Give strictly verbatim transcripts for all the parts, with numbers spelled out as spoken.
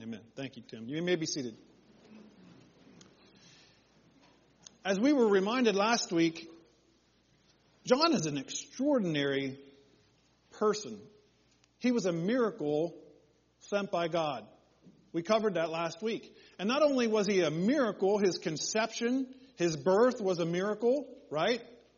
Amen. Thank you, Tim. You may be seated. As we were reminded last week, John is an extraordinary person. He was a miracle sent by God. We covered that last week. And not only was he a miracle, his conception, his birth was a miracle, right?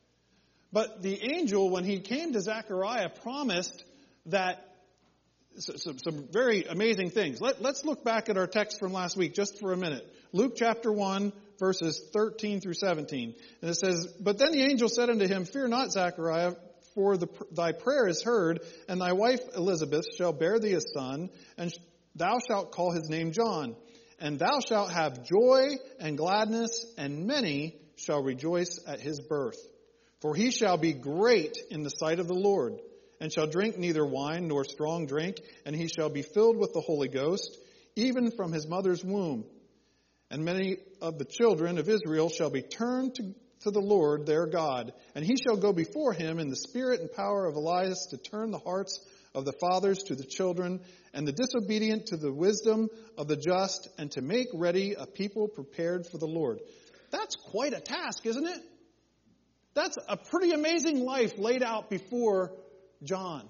But the angel, when he came to Zechariah, promised that some, some very amazing things. Let, let's look back at our text from last week just for a minute. Luke chapter one, verses thirteen through seventeen. And it says, "But then the angel said unto him, Fear not, Zechariah, for the, thy prayer is heard, and thy wife Elizabeth shall bear thee a son, and thou shalt call his name John. And thou shalt have joy and gladness, and many shall rejoice at his birth. For he shall be great in the sight of the Lord, and shall drink neither wine nor strong drink, and he shall be filled with the Holy Ghost, even from his mother's womb. And many of the children of Israel shall be turned to, to the Lord their God, and he shall go before him in the spirit and power of Elias to turn the hearts of the fathers to the children, and the disobedient to the wisdom of the just, and to make ready a people prepared for the Lord." That's quite a task, isn't it? That's a pretty amazing life laid out before John.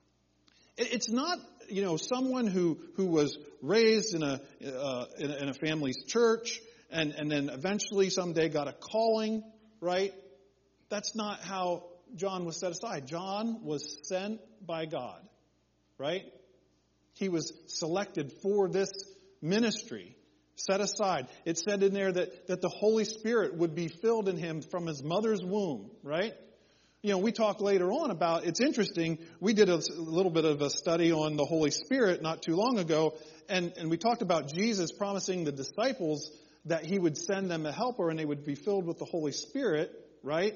It's not, you know, someone who, who was raised in a, uh, in a in a family's church and, and then eventually someday got a calling, right? That's not how John was set aside. John was sent by God, right? He was selected for this ministry, set aside. It said in there that, that the Holy Spirit would be filled in him from his mother's womb, right? You know, we talk later on about, it's interesting, we did a little bit of a study on the Holy Spirit not too long ago, and, and we talked about Jesus promising the disciples that he would send them a helper and they would be filled with the Holy Spirit, right?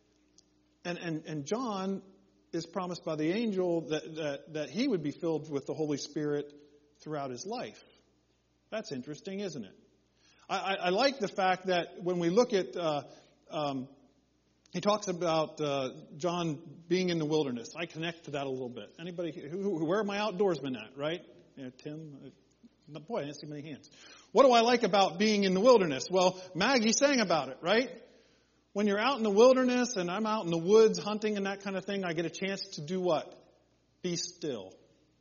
And and, and John is promised by the angel that, that, that he would be filled with the Holy Spirit throughout his life. That's interesting, isn't it? I, I, I like the fact that when we look at... Uh, um, He talks about uh, John being in the wilderness. I connect to that a little bit. Anybody, who, who, where are my outdoorsmen at, right? You know, Tim, uh, boy, I didn't see many hands. What do I like about being in the wilderness? Well, Maggie sang about it, right? When you're out in the wilderness and I'm out in the woods hunting and that kind of thing, I get a chance to do what? Be still.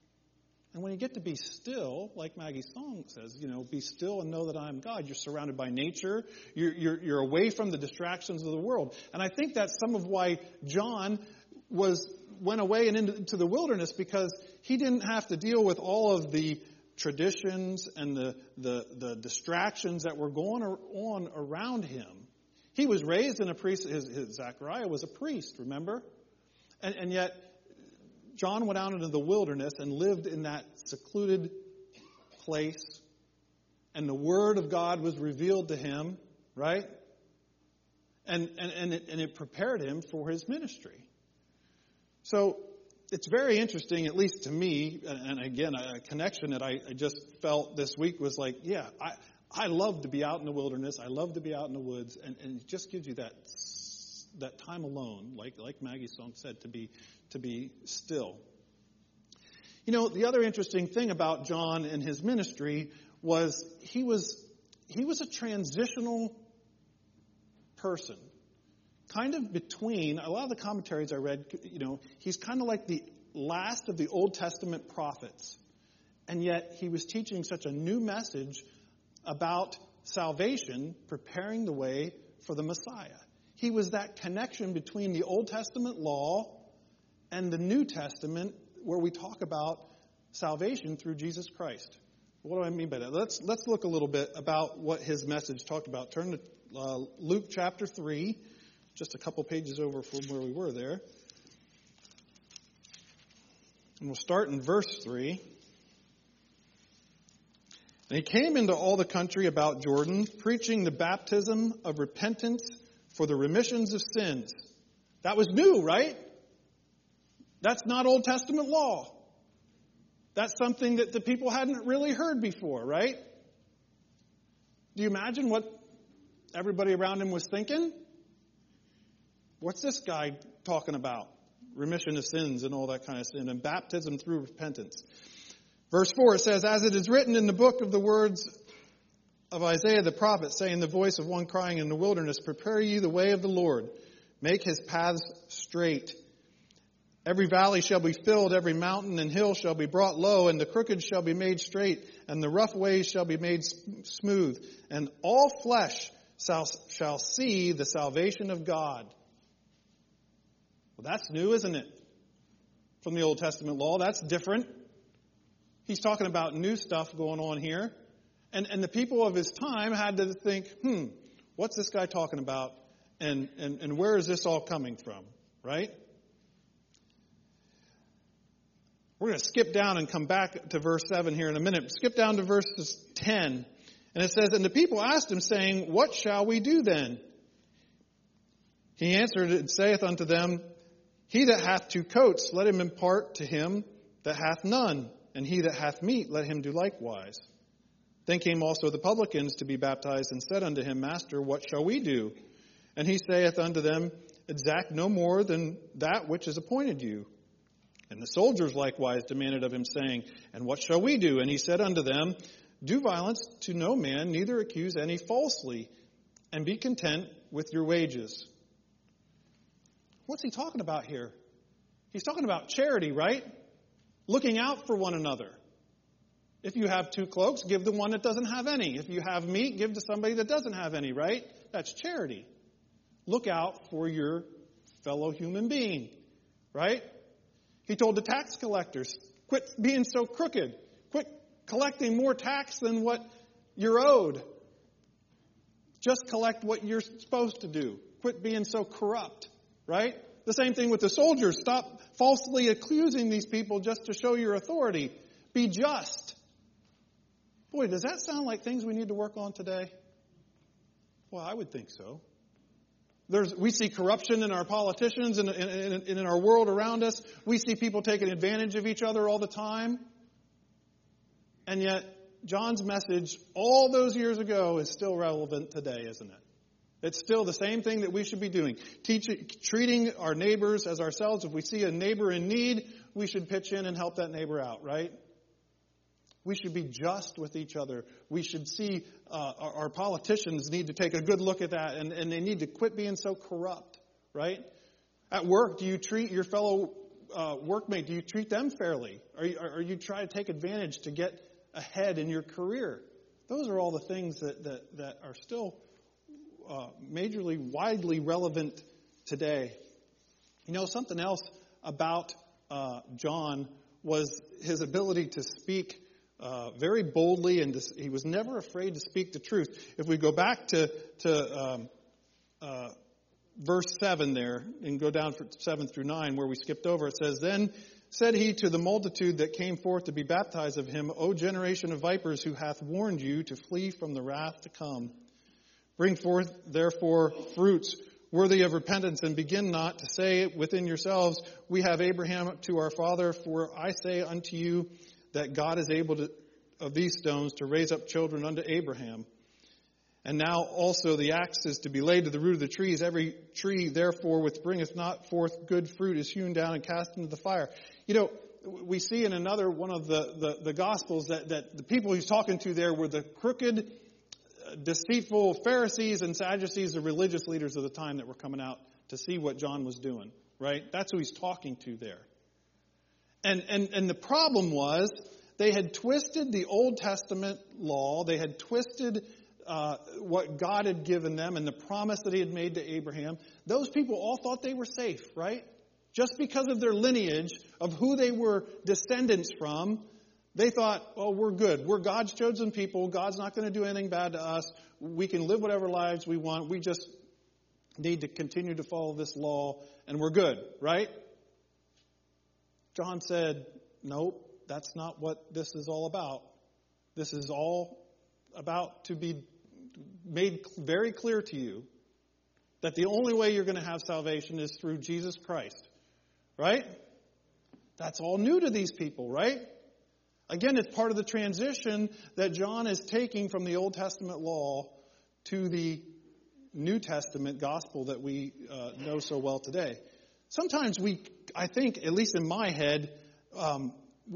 And when you get to be still, like Maggie's song says, you know, be still and know that I am God. You're surrounded by nature. You're, you're, you're away from the distractions of the world. And I think that's some of why John was went away and into the wilderness, because he didn't have to deal with all of the traditions and the, the, the distractions that were going on around him. He was raised in a priest. His, his Zechariah was a priest, remember? And, and yet... John went out into the wilderness and lived in that secluded place, and the Word of God was revealed to him, right? And and and it, and it prepared him for his ministry. So it's very interesting, at least to me, and again, a connection that I, I just felt this week was like, yeah, I, I love to be out in the wilderness. I love to be out in the woods, and, and it just gives you that that time alone, like like Maggie's song said, to be to be still. You know, the other interesting thing about John and his ministry was he was he was a transitional person, kind of between, a lot of the commentaries I read, you know, he's kind of like the last of the Old Testament prophets, and yet he was teaching such a new message about salvation, preparing the way for the Messiah. He was that connection between the Old Testament law and the New Testament, where we talk about salvation through Jesus Christ. What do I mean by that? Let's let's look a little bit about what his message talked about. Turn to uh, Luke chapter three, just a couple pages over from where we were there. And we'll start in verse three. "And he came into all the country about Jordan, preaching the baptism of repentance for the remissions of sins." That was new, right? That's not Old Testament law. That's something that the people hadn't really heard before, right? Do you imagine what everybody around him was thinking? What's this guy talking about? Remission of sins and all that kind of sin, and baptism through repentance. Verse four, it says, "As it is written in the book of the words of Isaiah the prophet, saying, the voice of one crying in the wilderness, prepare ye the way of the Lord, make his paths straight. Every valley shall be filled, every mountain and hill shall be brought low, and the crooked shall be made straight, and the rough ways shall be made smooth, and all flesh shall, shall see the salvation of God." Well, that's new, isn't it? From the Old Testament law, that's different. He's talking about new stuff going on here. And and the people of his time had to think, hmm, what's this guy talking about? And, and, and where is this all coming from? Right? We're going to skip down and come back to verse seven here in a minute. Skip down to verse ten. And it says, "And the people asked him, saying, What shall we do then? He answered and saith unto them, He that hath two coats, let him impart to him that hath none. And he that hath meat, let him do likewise. Then came also the publicans to be baptized, and said unto him, Master, what shall we do? And he saith unto them, Exact no more than that which is appointed you. And the soldiers likewise demanded of him, saying, And what shall we do? And he said unto them, Do violence to no man, neither accuse any falsely, and be content with your wages." What's he talking about here? He's talking about charity, right? Looking out for one another. If you have two cloaks, give the one that doesn't have any. If you have meat, give to somebody that doesn't have any, right? That's charity. Look out for your fellow human being, right? He told the tax collectors, quit being so crooked. Quit collecting more tax than what you're owed. Just collect what you're supposed to do. Quit being so corrupt, right? The same thing with the soldiers. Stop falsely accusing these people just to show your authority. Be just. Boy, does that sound like things we need to work on today? Well, I would think so. There's, we see corruption in our politicians and in, in, in, in our world around us. We see people taking advantage of each other all the time. And yet, John's message all those years ago is still relevant today, isn't it? It's still the same thing that we should be doing. Teaching, treating our neighbors as ourselves. If we see a neighbor in need, we should pitch in and help that neighbor out, right? We should be just with each other. We should see uh, our, our politicians need to take a good look at that, and, and they need to quit being so corrupt, right? At work, do you treat your fellow uh, workmate, do you treat them fairly? Are you, are you trying to take advantage to get ahead in your career? Those are all the things that, that, that are still uh, majorly, widely relevant today. You know, something else about uh, John was his ability to speak Uh, very boldly, and to, he was never afraid to speak the truth. If we go back to to um, uh, verse seven there, and go down from seven through nine, where we skipped over, it says, "Then said he to the multitude that came forth to be baptized of him, O generation of vipers, who hath warned you to flee from the wrath to come? Bring forth therefore fruits worthy of repentance, and begin not to say within yourselves, We have Abraham to our father, for I say unto you, that God is able to, of these stones to raise up children unto Abraham. And now also the axe is to be laid to the root of the trees. Every tree, therefore, which bringeth not forth good fruit is hewn down and cast into the fire." You know, we see in another one of the, the, the Gospels that, that the people he's talking to there were the crooked, deceitful Pharisees and Sadducees, the religious leaders of the time that were coming out to see what John was doing, right? That's who he's talking to there. And, and and the problem was they had twisted the Old Testament law. They had twisted uh, what God had given them and the promise that he had made to Abraham. Those people all thought they were safe, right? Just because of their lineage, of who they were descendants from, they thought, well, we're good. We're God's chosen people. God's not going to do anything bad to us. We can live whatever lives we want. We just need to continue to follow this law, and we're good, right? John said, nope, that's not what this is all about. This is all about to be made very clear to you that the only way you're going to have salvation is through Jesus Christ. Right? That's all new to these people, right? Again, it's part of the transition that John is taking from the Old Testament law to the New Testament gospel that we uh, know so well today. Sometimes we, I think, at least in my head, um, we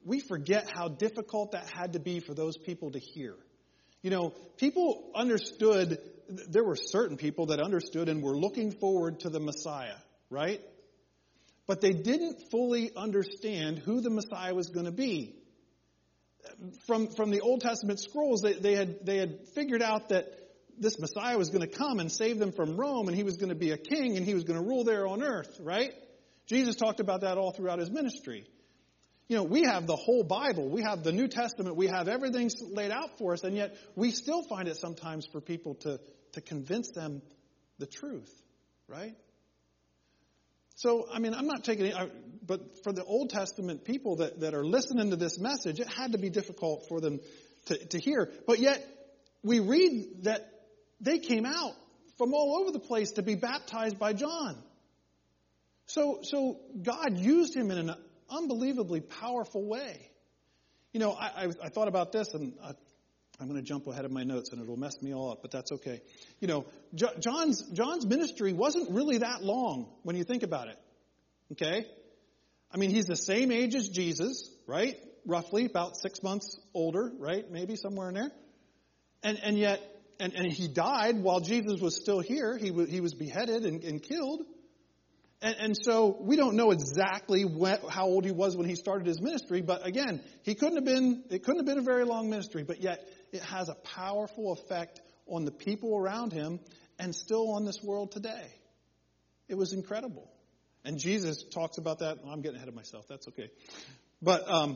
we forget how difficult that had to be for those people to hear. You know, people understood, there were certain people that understood and were looking forward to the Messiah, right? But they didn't fully understand who the Messiah was going to be. From from the Old Testament scrolls, they, they had they had figured out that this Messiah was going to come and save them from Rome, and he was going to be a king, and he was going to rule there on earth, right? Jesus talked about that all throughout his ministry. You know, we have the whole Bible. We have the New Testament. We have everything laid out for us, and yet we still find it sometimes for people to, to convince them the truth, right? So, I mean, I'm not taking it, but for the Old Testament people that, that are listening to this message, it had to be difficult for them to, to hear. But yet, we read that they came out from all over the place to be baptized by John. So, so God used him in an unbelievably powerful way. You know, I, I, I thought about this, and I, I'm going to jump ahead of my notes, and it'll mess me all up, but that's okay. You know, Jo- John's John's ministry wasn't really that long when you think about it. Okay? I mean, he's the same age as Jesus, right? Roughly, about six months older, right? Maybe somewhere in there. And and yet, and, and he died while Jesus was still here. He was, he was beheaded and, and killed. And, and so we don't know exactly when, how old he was when he started his ministry. But again, he couldn't have been, it couldn't have been a very long ministry. But yet it has a powerful effect on the people around him and still on this world today. It was incredible. And Jesus talks about that. Oh, I'm getting ahead of myself. That's okay. But um,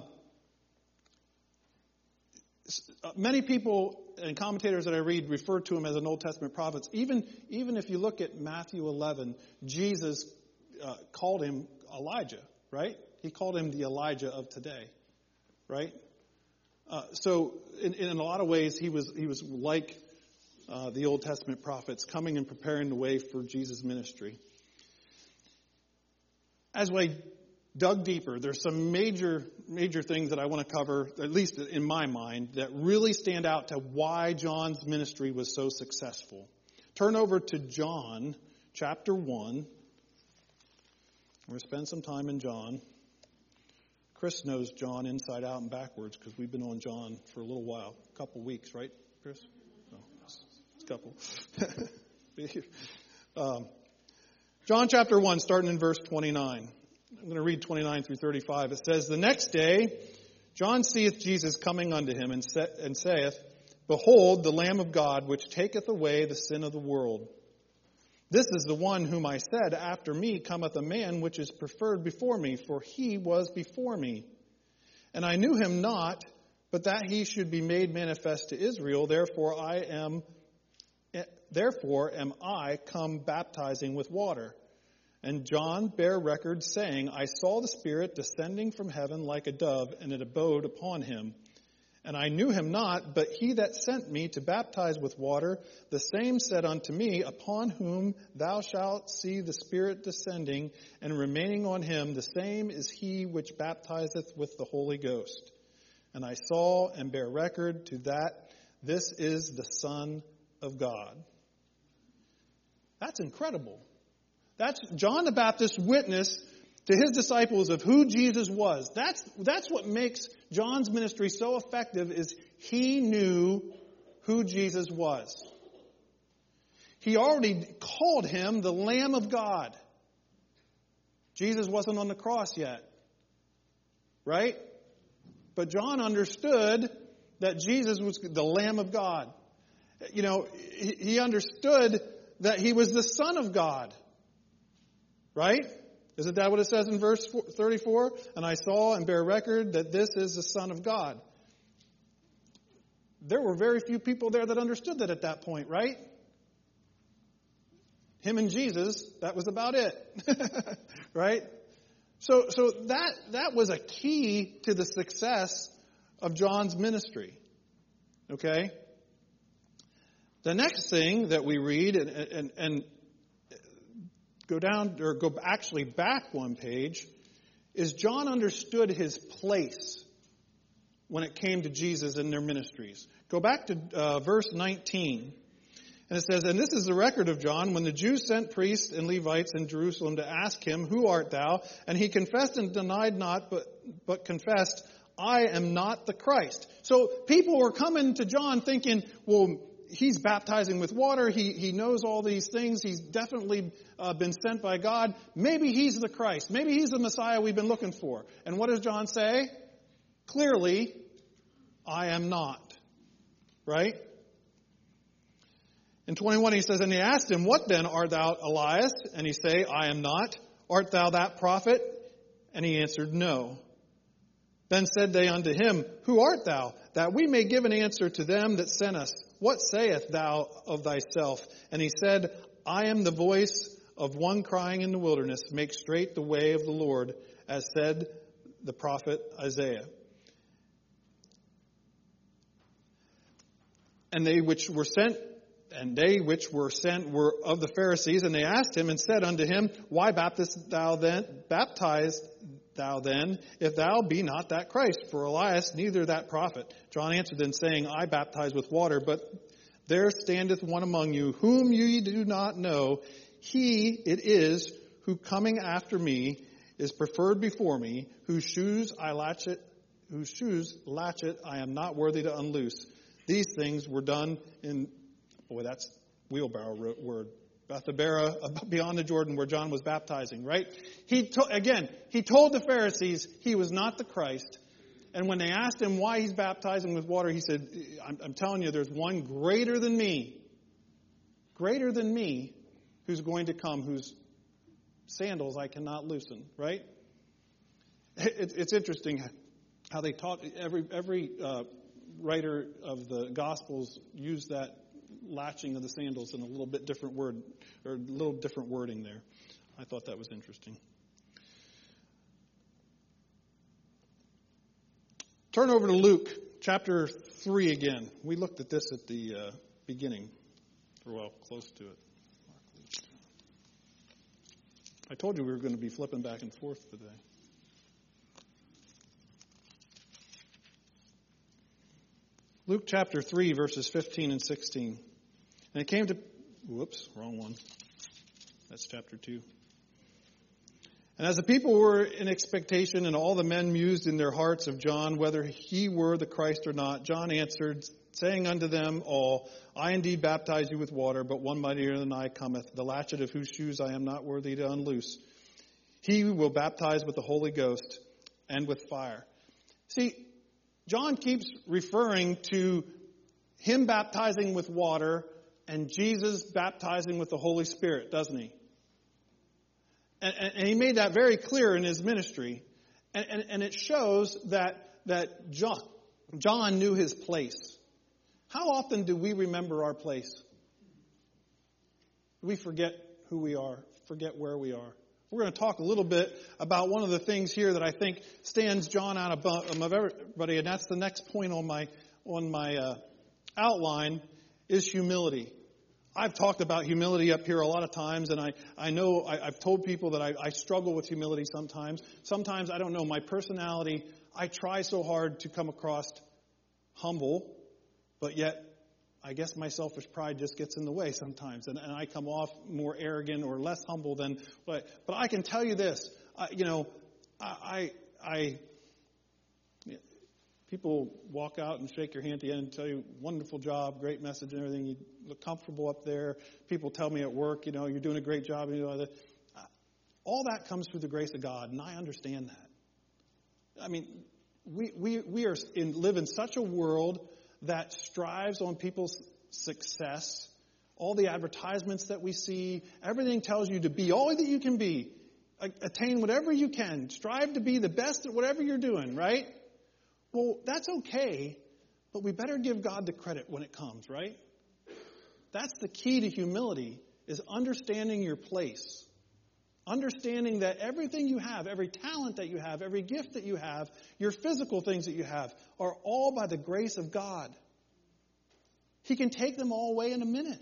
many people and commentators that I read refer to him as an Old Testament prophet. Even, even if you look at Matthew eleven, Jesus uh, called him Elijah, right? He called him the Elijah of today, right? Uh, so in, in a lot of ways, he was he was like uh, the Old Testament prophets, coming and preparing the way for Jesus' ministry. As we dug deeper, there's some major major things that I want to cover, at least in my mind, that really stand out to why John's ministry was so successful. Turn over to John chapter one. We're going to spend some time in John. Chris knows John inside out and backwards because we've been on John for a little while. A couple weeks, right, Chris? No, it's a couple. um, John chapter one, starting in verse twenty-nine. I'm going to read twenty-nine through thirty-five. It says, "The next day John seeth Jesus coming unto him, and, sa- and saith, Behold, the Lamb of God, which taketh away the sin of the world. This is the one whom I said, After me cometh a man which is preferred before me, for he was before me. And I knew him not, but that he should be made manifest to Israel. Therefore I am, therefore am I come baptizing with water. And John bare record, saying, I saw the Spirit descending from heaven like a dove, and it abode upon him. And I knew him not, but he that sent me to baptize with water, the same said unto me, Upon whom thou shalt see the Spirit descending and remaining on him, the same is he which baptizeth with the Holy Ghost. And I saw and bear record to that this is the Son of God." That's incredible. That's John the Baptist's witness to his disciples of who Jesus was. That's, that's what makes John's ministry so effective, is he knew who Jesus was. He already called him the Lamb of God. Jesus wasn't on the cross yet, right? But John understood that Jesus was the Lamb of God. You know, he, he understood that he was the Son of God. Right? Isn't that what it says in verse thirty-four? And I saw and bear record that this is the Son of God. There were very few people there that understood that at that point, right? Him and Jesus, that was about it. Right? So so that that was a key to the success of John's ministry. Okay? The next thing that we read, and and, and go down, or go actually back one page, is John understood his place when it came to Jesus and their ministries. Go back to uh, verse nineteen. And it says, "And this is the record of John, when the Jews sent priests and Levites in Jerusalem to ask him, Who art thou? And he confessed and denied not, but, but confessed, I am not the Christ. So people were coming to John thinking, well, he's baptizing with water. He, he knows all these things. He's definitely uh, been sent by God. Maybe he's the Christ. Maybe he's the Messiah we've been looking for. And what does John say? Clearly, I am not. Right? In twenty-one he says, and he asked him, what then art thou, Elias? And he say, I am not. Art thou that prophet? And he answered, no. Then said they unto him, who art thou? That we may give an answer to them that sent us. What sayest thou of thyself? And he said, I am the voice of one crying in the wilderness, make straight the way of the Lord, as said the prophet Isaiah. And they which were sent, and they which were sent were of the Pharisees, and they asked him and said unto him, why baptizest thou then, baptized thou then, if thou be not that Christ? For Elias, neither that prophet. John answered them, saying, I baptize with water, but there standeth one among you, whom ye do not know. He it is who coming after me is preferred before me, whose shoes I latchet, whose shoes latchet I am not worthy to unloose. These things were done in, boy, that's wheelbarrow word. Bethabara, beyond the Jordan, where John was baptizing, right? He to, again, he told the Pharisees he was not the Christ. And when they asked him why he's baptizing with water, he said, I'm, I'm telling you, there's one greater than me, greater than me, who's going to come, whose sandals I cannot loosen, right? It, it's interesting how they taught, every, every uh, writer of the Gospels used that latching of the sandals in a little bit different word, or a little different wording there. I thought that was interesting. Turn over to Luke chapter three again. We looked at this at the uh, beginning, or well, close to it. I told you we were going to be flipping back and forth today. Luke chapter three, verses fifteen and sixteen. And it came to, whoops, wrong one. That's chapter two. And as the people were in expectation, and all the men mused in their hearts of John, whether he were the Christ or not, John answered, saying unto them all, I indeed baptize you with water, but one mightier than I cometh, the latchet of whose shoes I am not worthy to unloose. He will baptize with the Holy Ghost and with fire. See, John keeps referring to him baptizing with water and Jesus baptizing with the Holy Spirit, doesn't he? And, and, and he made that very clear in his ministry. And, and, and it shows that, that John, John knew his place. How often do we remember our place? We forget who we are, forget where we are. We're going to talk a little bit about one of the things here that I think stands John out above everybody, and that's the next point on my on my uh, outline, is humility. I've talked about humility up here a lot of times, and I, I know I, I've told people that I, I struggle with humility sometimes. Sometimes, I don't know, my personality, I try so hard to come across humble, but yet I guess my selfish pride just gets in the way sometimes, and, and I come off more arrogant or less humble than. But but I can tell you this, uh, you know, I I, I you know, people walk out and shake your hand at the end and tell you wonderful job, great message, and everything. You look comfortable up there. People tell me at work, you know, you're doing a great job. And you know, all that comes through the grace of God, and I understand that. I mean, we we we are in live in such a world that strives on people's success. All the advertisements that we see, everything tells you to be all that you can be. Attain whatever you can. Strive to be the best at whatever you're doing, right? Well, that's okay, but we better give God the credit when it comes, right? That's the key to humility, is understanding your place. Understanding that everything you have, every talent that you have, every gift that you have, your physical things that you have, are all by the grace of God. He can take them all away in a minute.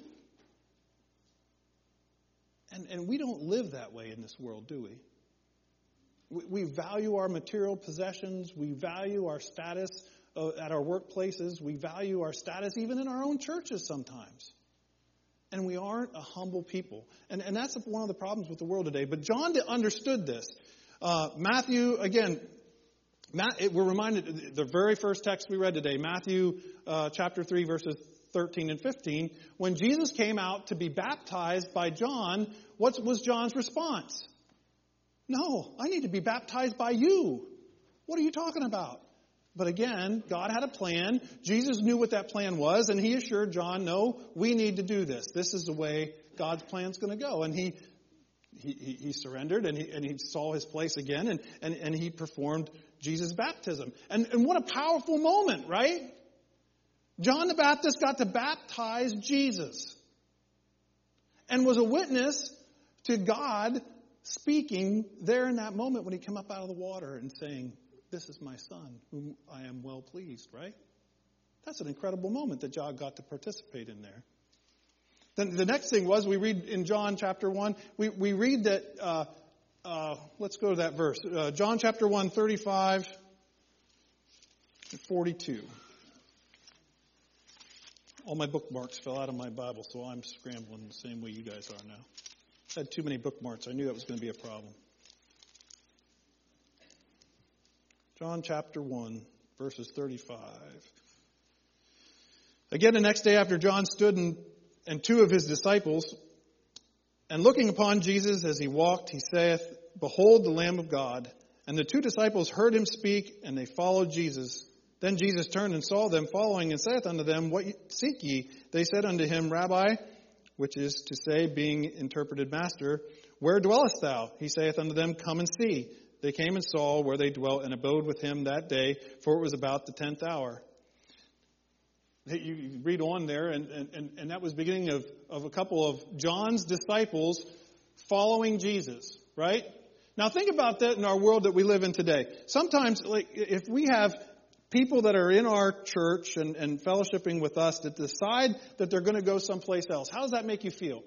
And, and we don't live that way in this world, do we? we? We value our material possessions. We value our status uh, at our workplaces. We value our status even in our own churches sometimes. And we aren't a humble people. And, and that's one of the problems with the world today. But John understood this. Uh, Matthew, again, Matt, it, we're reminded, the very first text we read today, Matthew uh, chapter three, verses thirteen and fifteen, when Jesus came out to be baptized by John, what was John's response? No, I need to be baptized by you. What are you talking about? But again, God had a plan. Jesus knew what that plan was, and he assured John, no, we need to do this. This is the way God's plan's going to go. And he he, he, he surrendered, and he, and he saw his place again, and, and, and he performed Jesus' baptism. And, and what a powerful moment, right? John the Baptist got to baptize Jesus and was a witness to God speaking there in that moment when he came up out of the water and saying, this is my son, whom I am well pleased, right? That's an incredible moment that John got to participate in there. Then the next thing was, we read in John chapter one, we, we read that, uh, uh, let's go to that verse. Uh, John chapter one, thirty-five to forty-two. All my bookmarks fell out of my Bible, so I'm scrambling the same way you guys are now. I had too many bookmarks. I knew that was going to be a problem. John chapter one, verses thirty-five. Again, the next day after John stood and, and two of his disciples, and looking upon Jesus as he walked, he saith, Behold the Lamb of God. And the two disciples heard him speak, and they followed Jesus. Then Jesus turned and saw them following, and saith unto them, What seek ye? They said unto him, Rabbi, which is to say, being interpreted, Master, where dwellest thou? He saith unto them, Come and see. They came and saw where they dwelt, and abode with him that day, for it was about the tenth hour. You read on there, and, and, and that was the beginning of, of a couple of John's disciples following Jesus, right? Now think about that in our world that we live in today. Sometimes, like, if we have people that are in our church and, and fellowshipping with us that decide that they're going to go someplace else, how does that make you feel?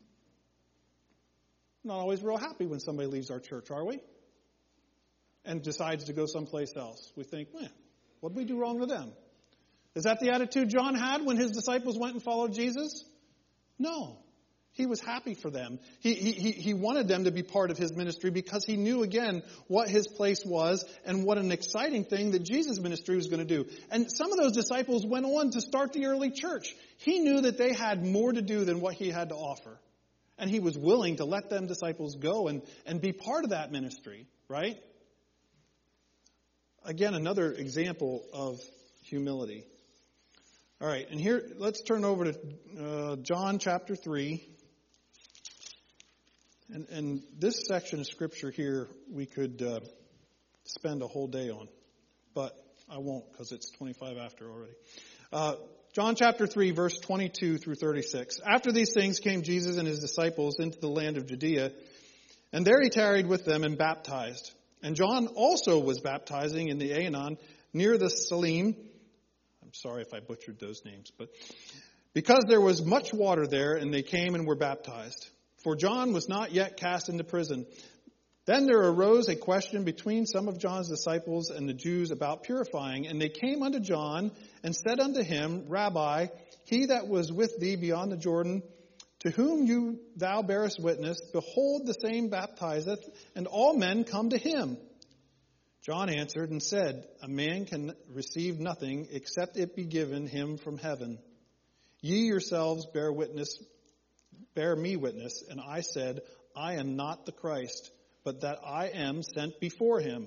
Not always real happy when somebody leaves our church, are we? And decides to go someplace else. We think, man, what did we do wrong to them? Is that the attitude John had when his disciples went and followed Jesus? No. He was happy for them. He, he, he wanted them to be part of his ministry because he knew, again, what his place was and what an exciting thing that Jesus' ministry was going to do. And some of those disciples went on to start the early church. He knew that they had more to do than what he had to offer. And he was willing to let them disciples go and, and be part of that ministry, right? Again, another example of humility. All right, and here, let's turn over to uh, John chapter three. And, and this section of Scripture here, we could uh, spend a whole day on. But I won't, because it's twenty-five after already. Uh, John chapter three, verse twenty-two through thirty-six. After these things came Jesus and his disciples into the land of Judea, and there he tarried with them and baptized. And John also was baptizing in the Aenon near the Salim. I'm sorry if I butchered those names, but because there was much water there, and they came and were baptized. For John was not yet cast into prison. Then there arose a question between some of John's disciples and the Jews about purifying. And they came unto John and said unto him, Rabbi, he that was with thee beyond the Jordan, to whom you thou bearest witness, behold, the same baptizeth, and all men come to him. John answered and said, A man can receive nothing except it be given him from heaven. Ye yourselves bear witness, bear me witness, and I said, I am not the Christ, but that I am sent before him.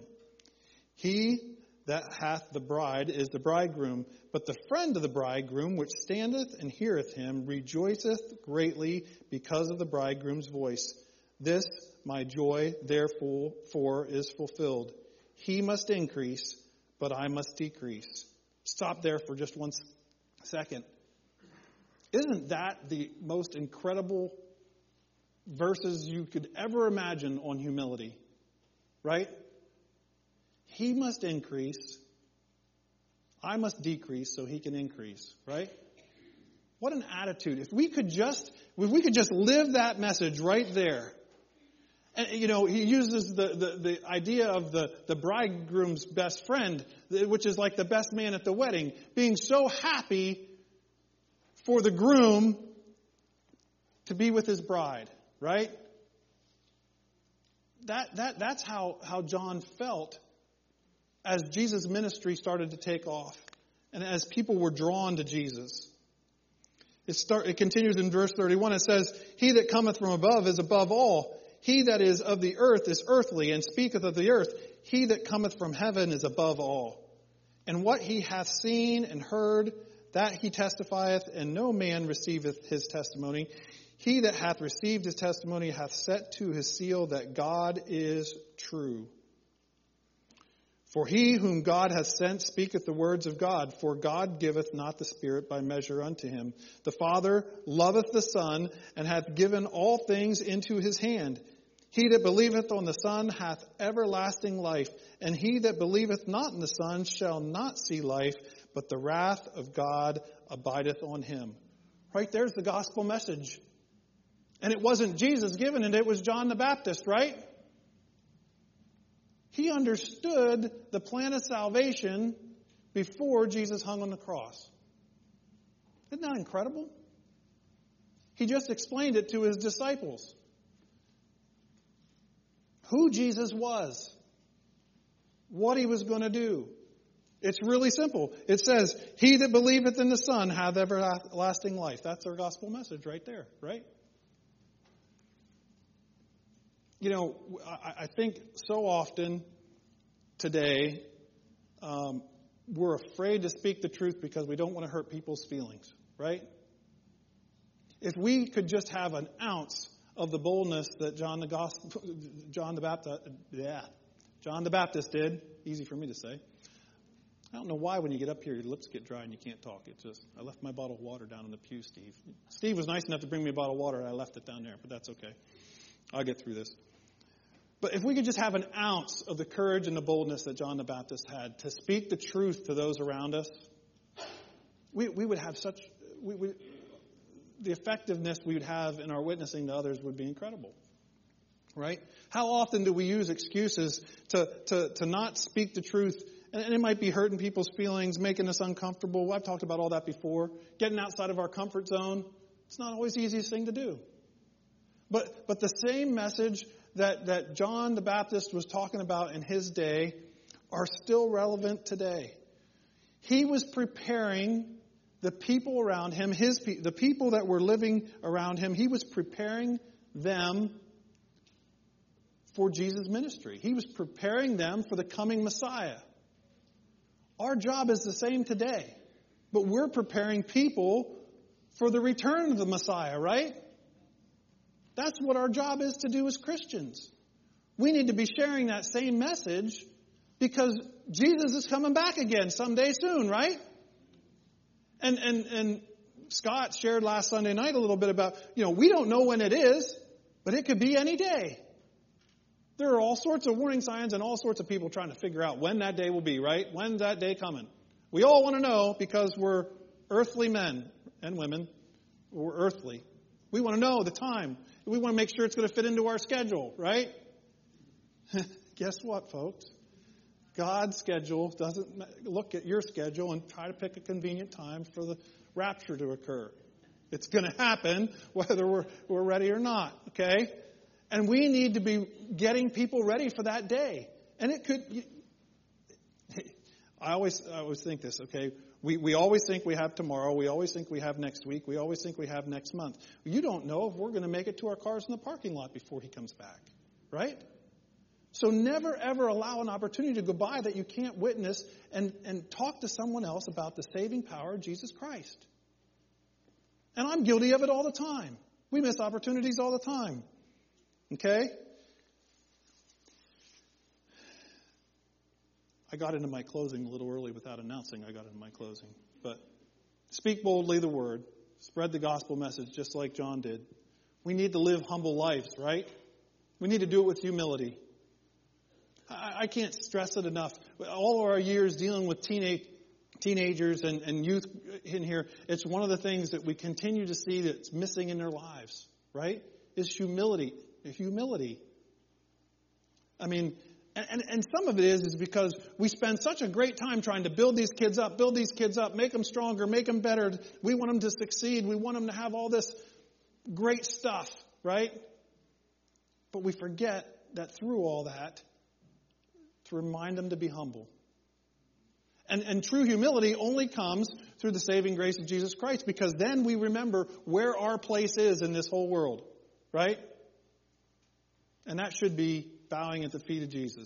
He that hath the bride is the bridegroom, but the friend of the bridegroom, which standeth and heareth him, rejoiceth greatly because of the bridegroom's voice. This my joy, therefore, for is fulfilled. He must increase, but I must decrease. Stop there for just one second. Isn't that the most incredible verses you could ever imagine on humility? Right? He must increase. I must decrease so he can increase. Right? What an attitude. If we could just, if we could just live that message right there. And, you know, he uses the, the, the idea of the, the bridegroom's best friend, which is like the best man at the wedding, being so happy for the groom to be with his bride, right? That that that's how, how John felt as Jesus' ministry started to take off and as people were drawn to Jesus. It, start, it continues in verse thirty-one. It says, he that cometh from above is above all. He that is of the earth is earthly, and speaketh of the earth. He that cometh from heaven is above all. And what he hath seen and heard, that he testifieth, and no man receiveth his testimony. He that hath received his testimony hath set to his seal that God is true. For he whom God hath sent speaketh the words of God, for God giveth not the Spirit by measure unto him. The Father loveth the Son, and hath given all things into his hand. He that believeth on the Son hath everlasting life, and he that believeth not in the Son shall not see life, but the wrath of God abideth on him. Right, there's the gospel message. And it wasn't Jesus giving it, it was John the Baptist, right? He understood the plan of salvation before Jesus hung on the cross. Isn't that incredible? He just explained it to his disciples. Who Jesus was. What he was going to do. It's really simple. It says, he that believeth in the Son hath everlasting life. That's our gospel message right there, right? You know, I think so often today um, we're afraid to speak the truth because we don't want to hurt people's feelings, right? If we could just have an ounce of the boldness that John the Gospel, John the Baptist, yeah, John the Baptist did, easy for me to say. I don't know why when you get up here your lips get dry and you can't talk. It's just I left my bottle of water down in the pew, Steve. Steve was nice enough to bring me a bottle of water and I left it down there, but that's okay. I'll get through this. But if we could just have an ounce of the courage and the boldness that John the Baptist had to speak the truth to those around us, we, we would have such, we, we, the effectiveness we would have in our witnessing to others would be incredible. Right? How often do we use excuses to, to, to not speak the truth? And, and it might be hurting people's feelings, making us uncomfortable. I've talked about all that before. Getting outside of our comfort zone. It's not always the easiest thing to do. But, but the same message that, that John the Baptist was talking about in his day are still relevant today. He was preparing the people around him, his the people that were living around him, he was preparing them for Jesus' ministry. He was preparing them for the coming Messiah. Our job is the same today, but we're preparing people for the return of the Messiah, right? That's what our job is to do as Christians. We need to be sharing that same message because Jesus is coming back again someday soon, right? And and and Scott shared last Sunday night a little bit about, you know, we don't know when it is, but it could be any day. There are all sorts of warning signs and all sorts of people trying to figure out when that day will be, right? When's that day coming? We all want to know because we're earthly men and women. We're earthly. We want to know the time. We want to make sure it's going to fit into our schedule, right? Guess what, folks? God's schedule doesn't look at your schedule and try to pick a convenient time for the rapture to occur. It's going to happen whether we're, we're ready or not, okay? And we need to be getting people ready for that day. And it could... I always I always think this, okay? We we always think we have tomorrow. We always think we have next week. We always think we have next month. You don't know if we're going to make it to our cars in the parking lot before he comes back, right? So never, ever allow an opportunity to go by that you can't witness and, and talk to someone else about the saving power of Jesus Christ. And I'm guilty of it all the time. We miss opportunities all the time. Okay? I got into my closing a little early without announcing I got into my closing. But speak boldly the word. Spread the gospel message just like John did. We need to live humble lives, right? We need to do it with humility. I, I can't stress it enough. All of our years dealing with teenage, teenagers and, and youth in here, it's one of the things that we continue to see that's missing in their lives, right? Is humility. Humility. I mean... And, and, and some of it is, is because we spend such a great time trying to build these kids up, build these kids up, make them stronger, make them better. We want them to succeed. We want them to have all this great stuff, right? But we forget that through all that, to remind them to be humble. And, and true humility only comes through the saving grace of Jesus Christ, because then we remember where our place is in this whole world, right? And that should be bowing at the feet of Jesus.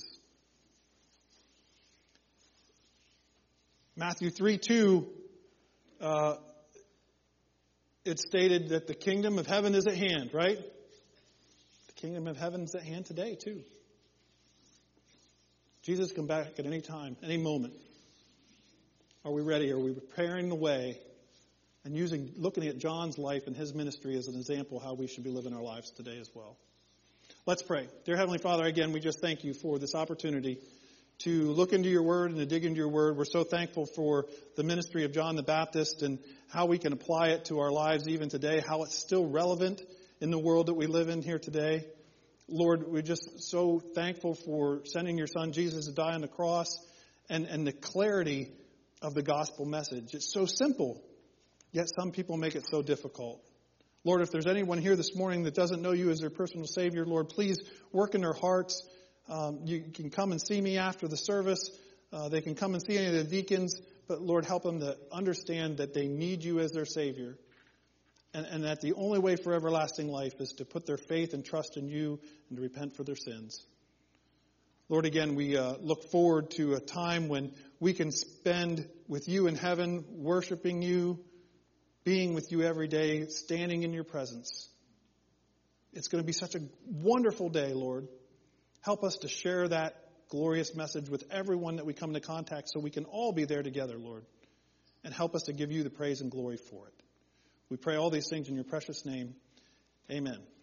Matthew three two, uh, it's stated that the kingdom of heaven is at hand, right? The kingdom of heaven is at hand today, too. Jesus can come back at any time, any moment. Are we ready? Are we preparing the way and using, looking at John's life and his ministry as an example of how we should be living our lives today as well? Let's pray. Dear Heavenly Father, again, we just thank you for this opportunity to look into your word and to dig into your word. We're so thankful for the ministry of John the Baptist and how we can apply it to our lives even today, how it's still relevant in the world that we live in here today. Lord, we're just so thankful for sending your son Jesus to die on the cross and, and the clarity of the gospel message. It's so simple, yet some people make it so difficult. Lord, if there's anyone here this morning that doesn't know you as their personal Savior, Lord, please work in their hearts. Um, you can come and see me after the service. Uh, they can come and see any of the deacons. But Lord, help them to understand that they need you as their Savior. And, and that the only way for everlasting life is to put their faith and trust in you and to repent for their sins. Lord, again, we uh, look forward to a time when we can spend with you in heaven, worshiping you, being with you every day, standing in your presence. It's going to be such a wonderful day, Lord. Help us to share that glorious message with everyone that we come into contact so we can all be there together, Lord. And help us to give you the praise and glory for it. We pray all these things in your precious name. Amen.